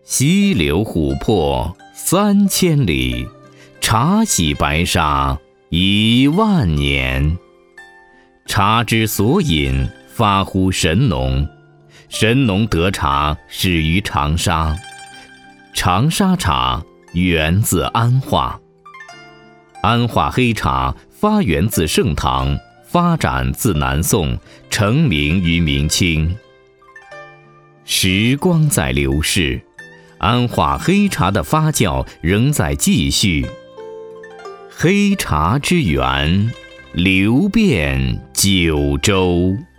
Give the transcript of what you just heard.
西流琥珀3000里，茶洗白沙10000年。茶之所饮，发乎神农。神农得茶，始于长沙。长沙茶源自安化。安化黑茶发源自盛唐，发展自南宋，成名于明清。时光在流逝，安化黑茶的发酵仍在继续。黑茶之源，流遍九州。